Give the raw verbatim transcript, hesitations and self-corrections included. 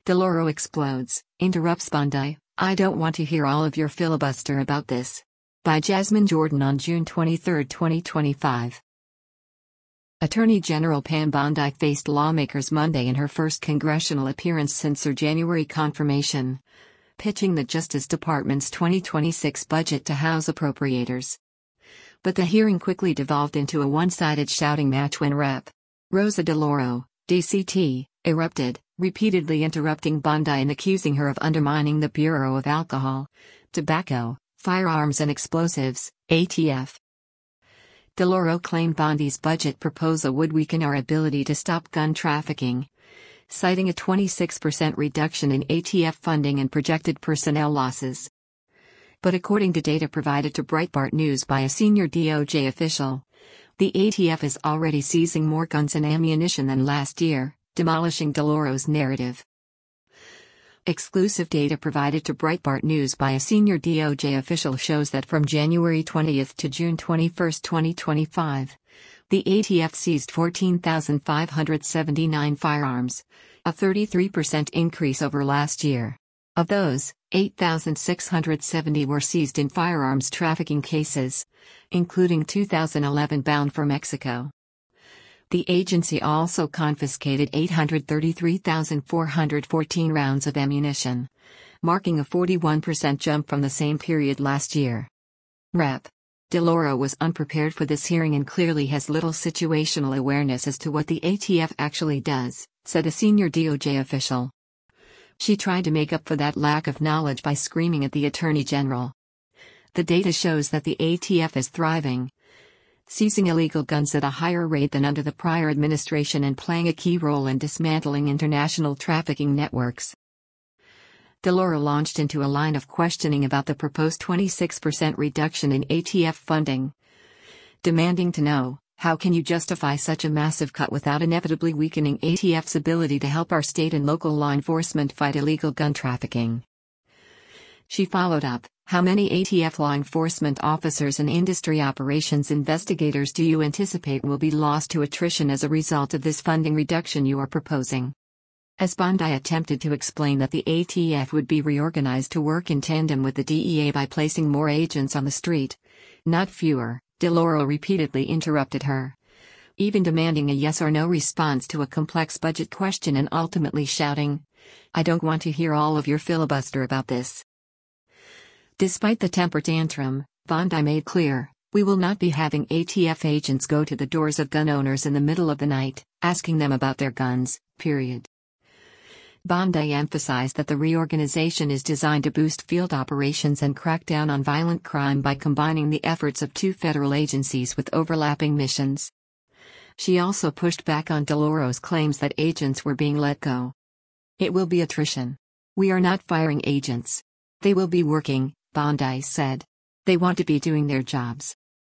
DeLauro explodes, interrupts Bondi, "I don't want to hear all of your filibuster about this." By Jasmine Jordan on June twenty-third, twenty twenty-five. Attorney General Pam Bondi faced lawmakers Monday in her first congressional appearance since her January confirmation, pitching the Justice Department's twenty twenty-six budget to House appropriators. But the hearing quickly devolved into a one-sided shouting match when Representative Rosa DeLauro, D C T, erupted, repeatedly interrupting Bondi and accusing her of undermining the Bureau of Alcohol, Tobacco, Firearms and Explosives, A T F. DeLauro claimed Bondi's budget proposal would weaken our ability to stop gun trafficking, citing a twenty-six percent reduction in A T F funding and projected personnel losses. But according to data provided to Breitbart News by a senior D O J official, the A T F is already seizing more guns and ammunition than last year, demolishing DeLauro's narrative. Exclusive data provided to Breitbart News by a senior D O J official shows that from January twentieth to June twenty-first, twenty twenty-five, the A T F seized fourteen thousand five hundred seventy-nine firearms, a thirty-three percent increase over last year. Of those, eight thousand six hundred seventy were seized in firearms trafficking cases, including two thousand eleven bound for Mexico. The agency also confiscated eight hundred thirty-three thousand four hundred fourteen rounds of ammunition, marking a forty-one percent jump from the same period last year. Representative DeLauro was unprepared for this hearing and clearly has little situational awareness as to what the A T F actually does, said a senior D O J official. She tried to make up for that lack of knowledge by screaming at the Attorney General. The data shows that the A T F is thriving, seizing illegal guns at a higher rate than under the prior administration and playing a key role in dismantling international trafficking networks. DeLauro launched into a line of questioning about the proposed twenty-six percent reduction in A T F funding, demanding to know, how can you justify such a massive cut without inevitably weakening A T F's ability to help our state and local law enforcement fight illegal gun trafficking? She followed up, how many A T F law enforcement officers and industry operations investigators do you anticipate will be lost to attrition as a result of this funding reduction you are proposing? As Bondi attempted to explain that the A T F would be reorganized to work in tandem with the D E A by placing more agents on the street, not fewer, DeLauro repeatedly interrupted her, even demanding a yes or no response to a complex budget question and ultimately shouting, "I don't want to hear all of your filibuster about this." Despite the temper tantrum, Bondi made clear, "We will not be having A T F agents go to the doors of gun owners in the middle of the night, asking them about their guns, period." Bondi emphasized that the reorganization is designed to boost field operations and crack down on violent crime by combining the efforts of two federal agencies with overlapping missions. She also pushed back on DeLauro's claims that agents were being let go. "It will be attrition. We are not firing agents. They will be working," Bondi said. "They want to be doing their jobs."